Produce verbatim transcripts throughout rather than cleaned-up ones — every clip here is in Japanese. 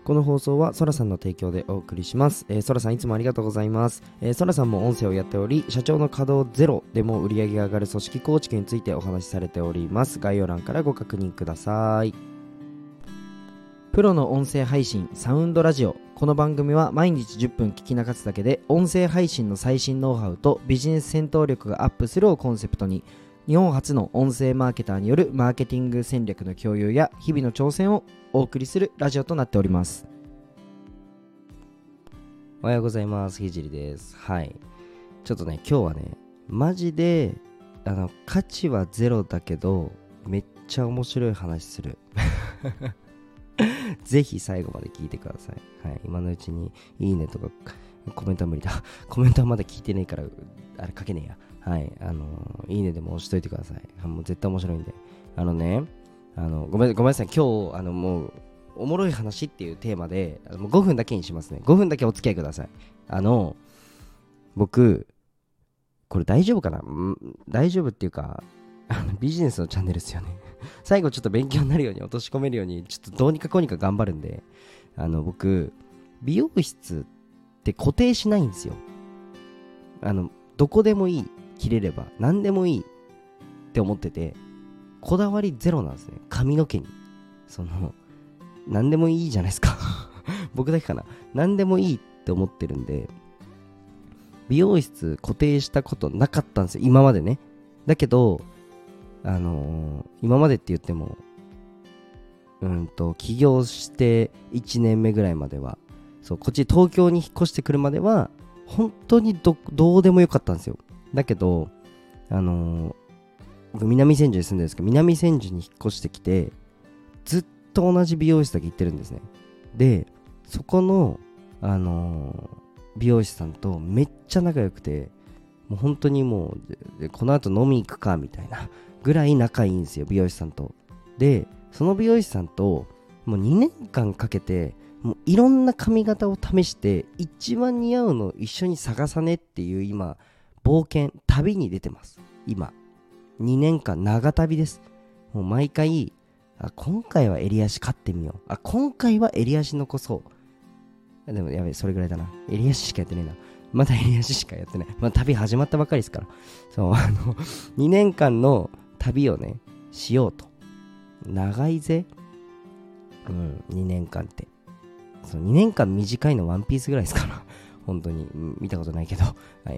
この放送はソラさんの提供でお送りします。えー、ソラさんいつもありがとうございます。えー、ソラさんも音声をやっており、社長の稼働ゼロでも売り上げが上がる組織構築についてお話しされております。概要欄からご確認ください。プロの音声配信サウンドラジオ。この番組は毎日じゅっぷん聞き流すだけで音声配信の最新ノウハウとビジネス戦闘力がアップするをコンセプトに、日本初の音声マーケターによるマーケティング戦略の共有や日々の挑戦をお送りするラジオとなっております。おはようございます。ひじりです。はい。ちょっとね、今日はね、マジであの価値はゼロだけどめっちゃ面白い話する。ぜひ最後まで聞いてください。はい。今のうちにいいねとかコメントは無理だ。コメントはまだ聞いてねえからあれ書けねえや。はい、あのー、いいねでも押しといてください。もう絶対面白いんで。あのね、あのごめんごめんなさい。今日あのもうおもろい話っていうテーマでもうごふんだけにしますね。ごふんだけお付き合いください。あの僕これ大丈夫かな？ん大丈夫っていうかあのビジネスのチャンネルですよね。最後ちょっと勉強になるように落とし込めるようにちょっとどうにかこうにか頑張るんで、あの僕美容室って固定しないんですよ。あのどこでもいい。切れれば何でもいいって思ってて、こだわりゼロなんですね。髪の毛にその何でもいいじゃないですか。僕だけかな。何でもいいって思ってるんで、美容室固定したことなかったんですよ、今までね。だけどあのー、今までって言ってもうんと起業していちねんめぐらいまでは、そうこっち東京に引っ越してくるまでは本当に ど, どうでもよかったんですよ。だけど、あのー、僕南千住に住んでるんですけど、南千住に引っ越してきてずっと同じ美容室だけ行ってるんですね。で、そこの、あのー、美容師さんとめっちゃ仲良くて、もう本当にもうでこの後飲み行くかみたいなぐらい仲いいんですよ、美容師さんと。で、その美容師さんともうにねんかんかけてもういろんな髪型を試して一番似合うのを一緒に探さねっていう今冒険旅に出てます。今にねんかん長旅です。もう毎回、あ今回は襟足買ってみよう、あ今回は襟足残そう。でもやべえ、それぐらいだな。襟足しかやってねえな。まだ襟足しかやってない。まあ旅始まったばかりですから。そうあのにねんかんの旅をねしようと。長いぜ。うんにねんかんってそうにねんかん短いのワンピースぐらいですから本当に見たことないけど、はい、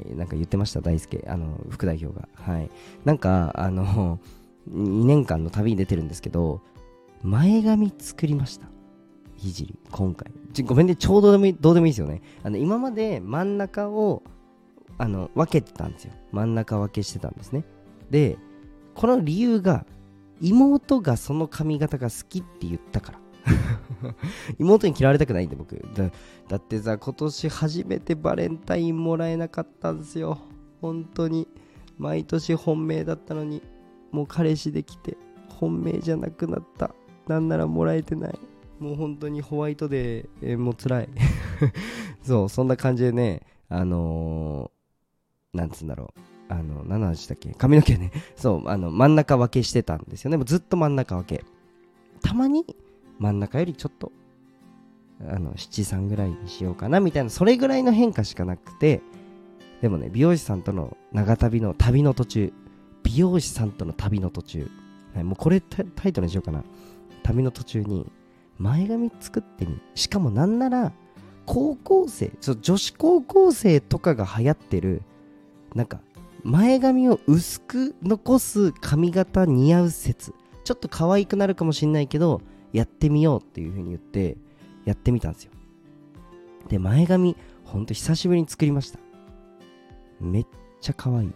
なんか言ってました、大輔、あの副代表が。はい、なんかあのにねんかんの旅に出てるんですけど、前髪作りました、ひじり今回。ちごめんね、ちょうどでもいい、どうでもいいですよね。あの今まで真ん中をあの分けてたんですよ。真ん中分けしてたんですね。で、この理由が妹がその髪型が好きって言ったから。妹に嫌われたくないんで僕 だ, だってさ、今年初めてバレンタインもらえなかったんですよ。本当に毎年本命だったのに、もう彼氏できて本命じゃなくなった。なんならもらえてない。もう本当にホワイトデー、えー、もう辛い。そうそんな感じでね、あのー、なんつうんだろう、あの何の話だっけ、髪の毛ね。そうあの真ん中分けしてたんですよね。もうずっと真ん中分け。たまに真ん中よりちょっとあのなな、さんぐらいにしようかなみたいな、それぐらいの変化しかなくて。でもね、美容師さんとの長旅の旅の途中、美容師さんとの旅の途中、はい、もうこれタイトルにしようかな。旅の途中に前髪作ってみ、しかもなんなら高校生、ちょ女子高校生とかが流行ってるなんか前髪を薄く残す髪型似合う説、ちょっと可愛くなるかもしんないけどやってみようっていう風に言ってやってみたんですよ。で、前髪ほんと久しぶりに作りました。めっちゃ可愛い。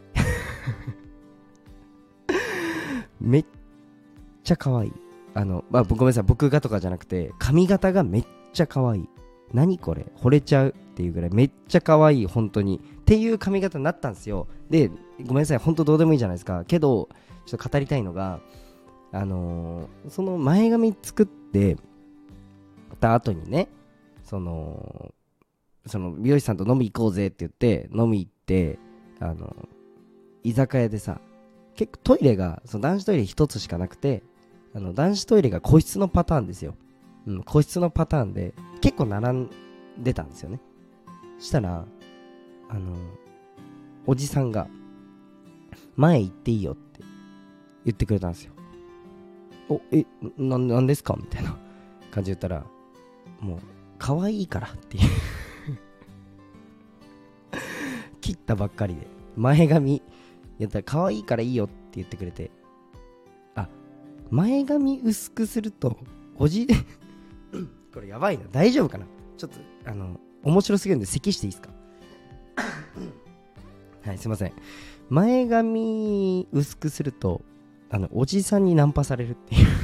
めっちゃ可愛い。あの、まあ、ごめんなさい、僕がとかじゃなくて髪型がめっちゃ可愛い。何これ惚れちゃうっていうぐらいめっちゃ可愛い、本当にっていう髪型になったんですよ。で、ごめんなさい、本当どうでもいいじゃないですか。けどちょっと語りたいのが、あのー、その前髪作ってた後にね、そのその美容師さんと飲み行こうぜって言って飲み行って、あの居酒屋でさ、結構トイレがその男子トイレ一つしかなくて、あの男子トイレが個室のパターンですよ。 うん、個室のパターンで結構並んでたんですよね。したらあのおじさんが前行っていいよって言ってくれたんですよ。おえななんですかみたいな感じで言ったら、もう可愛いからっていう切ったばっかりで前髪やったら可愛いからいいよって言ってくれて、あ、前髪薄くするとおじこれやばいな、大丈夫かな、ちょっとあの面白すぎるんで咳していいですかはい、すいません。前髪薄くするとあのおじさんにナンパされるっていう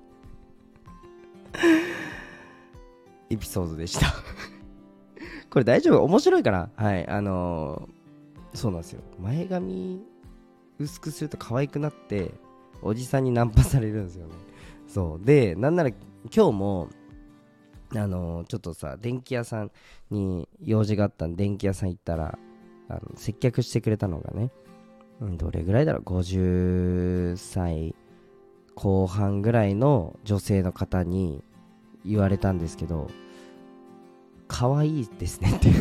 エピソードでしたこれ大丈夫、面白いかな。はい、あのー、そうなんですよ。前髪薄くすると可愛くなっておじさんにナンパされるんですよね。そうで、なんなら今日もあのー、ちょっとさ、電気屋さんに用事があったんで電気屋さん行ったら、あの接客してくれたのがね、うん、どれぐらいだろう、ごじゅっさいこう半ぐらいの女性の方に言われたんですけど、可愛いですねって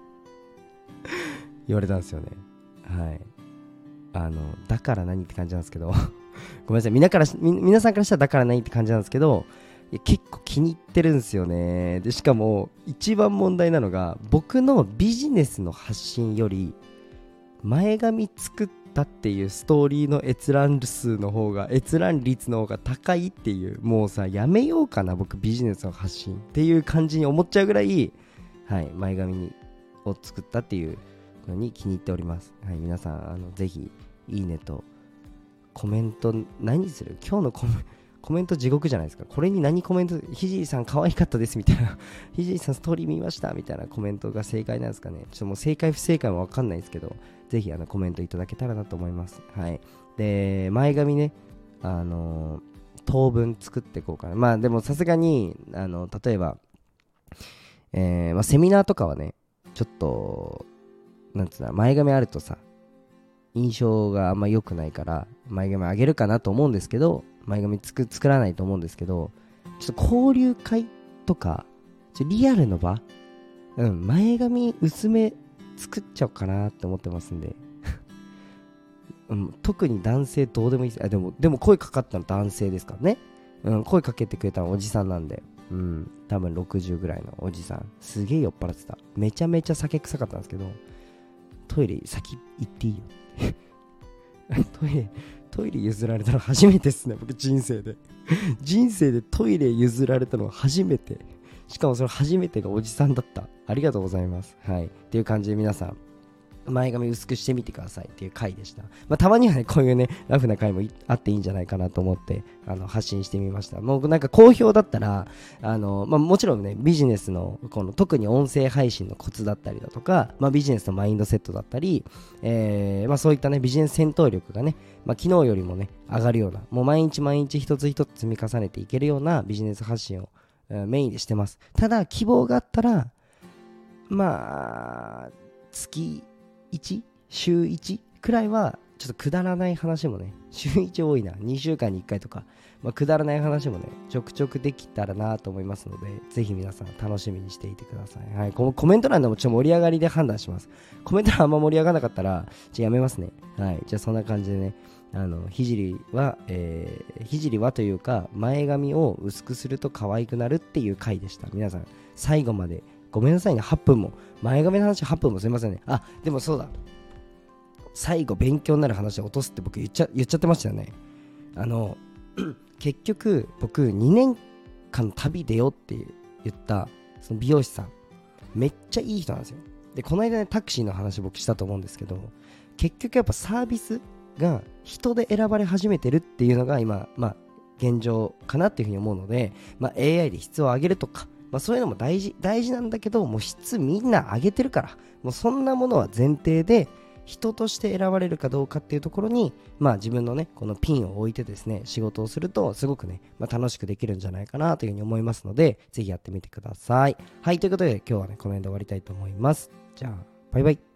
言われたんですよね。はい、あのだから何って感じなんですけどごめんなさい、みんなからみ皆さんからしたらだから何って感じなんですけど、いや結構気に入ってるんですよね。でしかも一番問題なのが、僕のビジネスの発信より前髪作ったっていうストーリーの閲覧数の方が閲覧率の方が高いっていう、もうさやめようかな僕ビジネスの発信っていう感じに思っちゃうぐらい、はい、前髪にを作ったっていうのに気に入っております。はい、皆さんあのぜひいいねとコメント、何する今日のコメコメント地獄じゃないですか。これに何コメント、ひじりさん可愛かったですみたいなひじりさんストーリー見ましたみたいなコメントが正解なんですかね。ちょっともう正解不正解も分かんないですけど、ぜひあのコメントいただけたらなと思います。はい。で、前髪ね、あのー、当分作っていこうかな。まあでもさすがに、あの、例えば、えー、まあセミナーとかはね、ちょっと、なんつうの、前髪あるとさ、印象があんま良くないから、前髪あげるかなと思うんですけど、前髪つく作らないと思うんですけど、ちょっと交流会とか、ちょリアルの場、うん、前髪薄め作っちゃおうかなって思ってますんで、うん、特に男性どうでもいいです。あ、でも、でも声かかったの男性ですからね。うん、声かけてくれたのおじさんなんで、うん、多分ろくじゅうぐらいのおじさん、すげえ酔っ払ってた。めちゃめちゃ酒臭かったんですけど、トイレ先行っていいよトイレトイレ譲られたの初めてですね、僕人生で人生でトイレ譲られたの初めて、しかもその初めてがおじさんだった。ありがとうございます。はい、っていう感じで皆さん前髪薄くしてみてくださいっていう回でした。まあ、たまにはねこういうねラフな回もあっていいんじゃないかなと思ってあの発信してみました。もうなんか好評だったらあの、まあ、もちろんねビジネスのこの特に音声配信のコツだったりだとか、まあ、ビジネスのマインドセットだったり、えーまあ、そういったねビジネス戦闘力がね、まあ、昨日よりもね上がるような、もう毎日毎日一つ一つ積み重ねていけるようなビジネス発信を、えー、メインでしてます。ただ希望があったらまあ月いち週いちくらいはちょっとくだらない話もね、週いち多いな、にしゅうかんにいっかいとか、まあ、くだらない話もねちょくちょくできたらなと思いますので、ぜひ皆さん楽しみにしていてください。はい、このコメント欄でもちょっと盛り上がりで判断します。コメント欄あんま盛り上がらなかったらじゃあやめますね。はい、じゃあそんな感じでね、あのひじりは、えー、ひじりはというか前髪を薄くすると可愛くなるっていう回でした。皆さん最後までごめんなさいね、はっぷんも前髪の話はっぷんもすいませんね。あ、でもそうだ、最後勉強になる話を落とすって僕言っちゃ言っちゃってましたよね。あの結局僕にねんかん旅出ようって言ったその美容師さんめっちゃいい人なんですよ。でこの間ねタクシーの話僕したと思うんですけど、結局やっぱサービスが人で選ばれ始めてるっていうのが今まあ現状かなっていうふうに思うので、まあ、エーアイ で質を上げるとか、まあ、そういうのも大事大事なんだけど、もう質みんな上げてるから、もうそんなものは前提で人として選ばれるかどうかっていうところに、まあ自分のねこのピンを置いてですね仕事をするとすごくね、まあ、楽しくできるんじゃないかなというふうに思いますので、ぜひやってみてください。はい、ということで今日はねこの辺で終わりたいと思います。じゃあバイバイ。